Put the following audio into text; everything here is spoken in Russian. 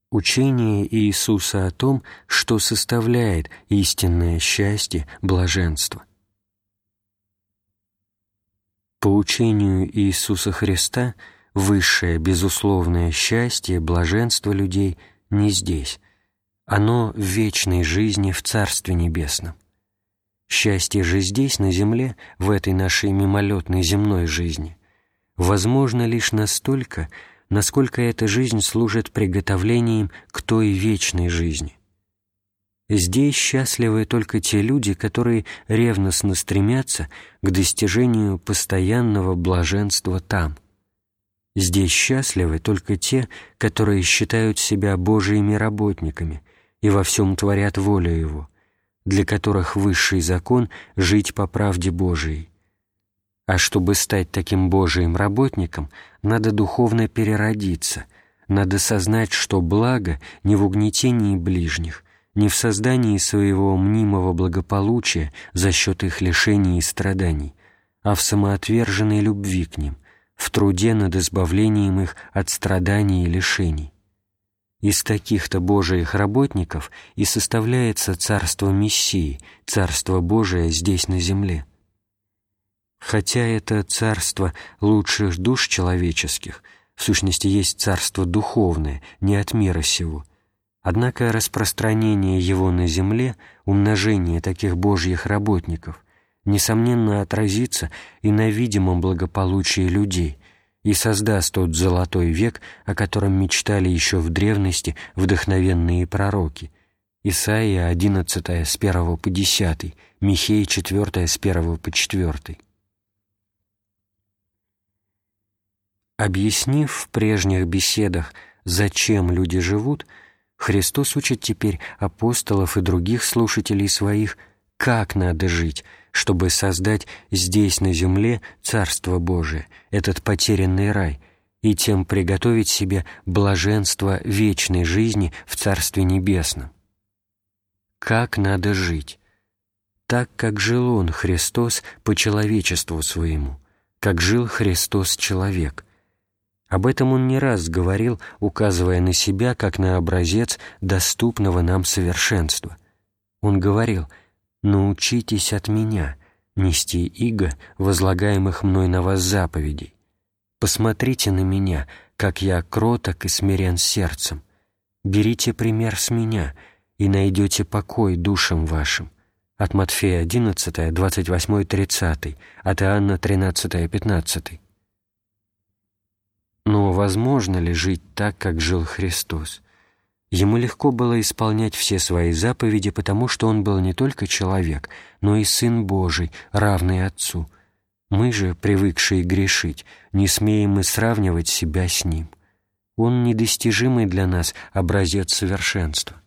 Учение Иисуса о том, что составляет истинное счастье, блаженство. По учению Иисуса Христа высшее безусловное счастье, блаженство людей не здесь. Оно в вечной жизни в Царстве Небесном. Счастье же здесь, на земле, в этой нашей мимолетной земной жизни, возможно лишь настолько, насколько эта жизнь служит приготовлением к той вечной жизни. Здесь счастливы только те люди, которые ревностно стремятся к достижению постоянного блаженства там. Здесь счастливы только те, которые считают себя Божиими работниками и во всем творят волю Его, для которых высший закон — жить по правде Божией. А чтобы стать таким Божиим работником, надо духовно переродиться, надо сознать, что благо не в угнетении ближних, не в создании своего мнимого благополучия за счет их лишений и страданий, а в самоотверженной любви к ним, в труде над избавлением их от страданий и лишений. Из таких-то Божиих работников и составляется Царство Мессии, Царство Божие здесь на земле. Хотя это царство лучших душ человеческих, в сущности есть царство духовное, не от мира сего, однако распространение его на земле, умножение таких Божьих работников, несомненно отразится и на видимом благополучии людей и создаст тот золотой век, о котором мечтали еще в древности вдохновенные пророки. Исаия 11 с 1 по 10, Михея 4 с 1 по 4. Объяснив в прежних беседах, зачем люди живут, Христос учит теперь апостолов и других слушателей своих, как надо жить, чтобы создать здесь на земле Царство Божие, этот потерянный рай, и тем приготовить себе блаженство вечной жизни в Царстве Небесном. Как надо жить? Так, как жил Он, Христос, по человечеству Своему, как жил Христос-человек. Об этом Он не раз говорил, указывая на себя как на образец доступного нам совершенства. Он говорил: «Научитесь от Меня нести иго возлагаемых Мной на вас заповедей. Посмотрите на Меня, как Я кроток и смирен сердцем. Берите пример с Меня, и найдете покой душам вашим». От Матфея 11, 28-30, от Иоанна 13, 15. Но возможно ли жить так, как жил Христос? Ему легко было исполнять все свои заповеди, потому что Он был не только человек, но и Сын Божий, равный Отцу. Мы же, привыкшие грешить, не смеем и сравнивать себя с Ним. Он недостижимый для нас образец совершенства.